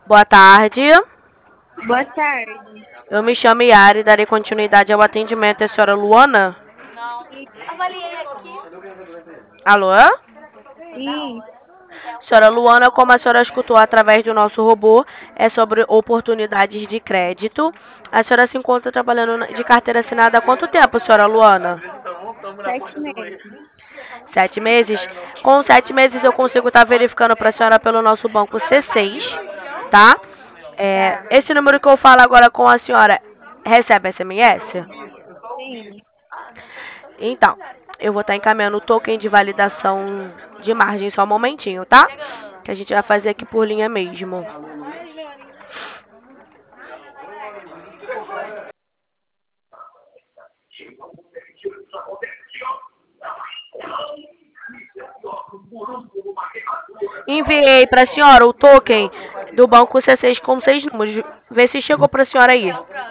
Boa tarde. Boa tarde. Eu me chamo Yara e darei continuidade ao atendimento. É a senhora Luana? Alô? Sim, Senhora Luana, como a senhora escutou através do nosso robô, é sobre oportunidades de crédito. A senhora se encontra trabalhando de carteira assinada há quanto tempo, senhora Luana? 7 meses. 7 meses? Com 7 meses eu consigo estar verificando para a senhora pelo nosso banco C6, tá? Tá. Esse número que eu falo agora com a senhora recebe SMS? Sim. Então, eu vou estar encaminhando o token de validação de margem só um momentinho, tá? Que a gente vai fazer aqui por linha mesmo. Enviei para a senhora o token do banco C6 com 6 números. Vê se chegou para a senhora aí.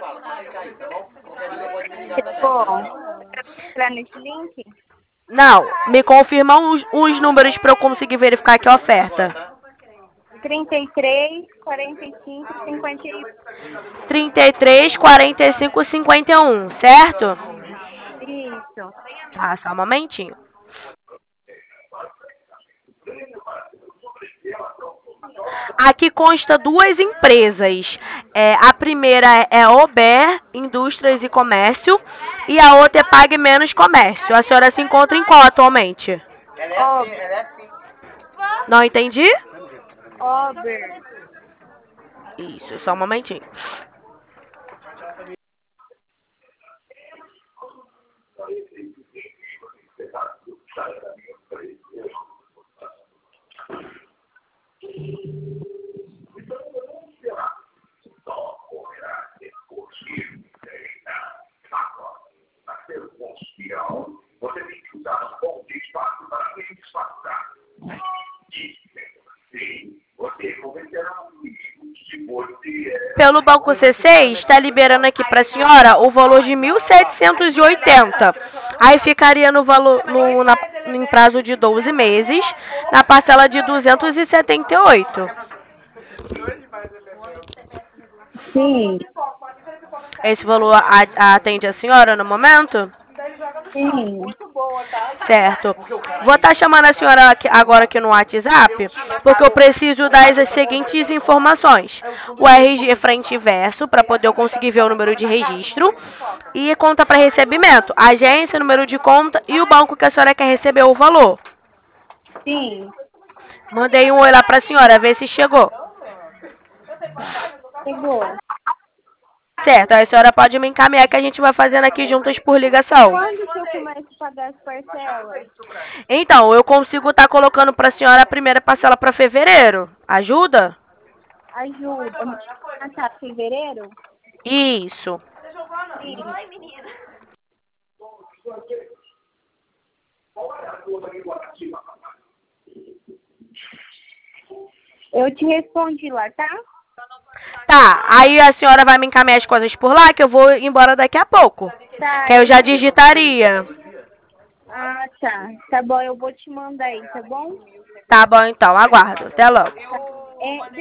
Chegou. Entrar nesse link? Não, me confirma os números para eu conseguir verificar aqui a oferta. 33, 45, 51. 33, 45, 51, certo? Isso. Tá, só um momentinho. Aqui consta duas empresas. A primeira é Ober Indústrias e Comércio e a outra é Pague Menos Comércio. A senhora se encontra em qual atualmente? Ober. Não entendi? Ober. Isso, só um momentinho. Pelo banco C6, está liberando aqui para a senhora o valor de 1.780. Aí ficaria no valor em prazo de 12 meses, na parcela de 278. Sim. Esse valor atende a senhora no momento? Sim. Certo. Vou estar chamando a senhora agora aqui no WhatsApp, porque eu preciso das seguintes informações. O RG frente e verso, para poder eu conseguir ver o número de registro. E conta para recebimento, agência, número de conta e o banco que a senhora quer receber o valor. Sim. Mandei um oi lá para a senhora, ver se chegou. Chegou. Certo, aí a senhora pode me encaminhar que a gente vai fazendo aqui juntas por ligação. Quando que eu começo a pagar as parcelas? Então, eu consigo estar colocando para a senhora a primeira parcela para fevereiro. Ajuda? Ajuda. Ah, tá. Fevereiro? Isso. Sim. Eu te respondi lá, tá? Tá, aí a senhora vai me encaminhar as coisas por lá, que eu vou embora daqui a pouco. Tá. Que eu já digitaria. Ah, tá. Tá bom, eu vou te mandar aí, tá bom? Tá bom, então, aguardo. Até logo. Tá.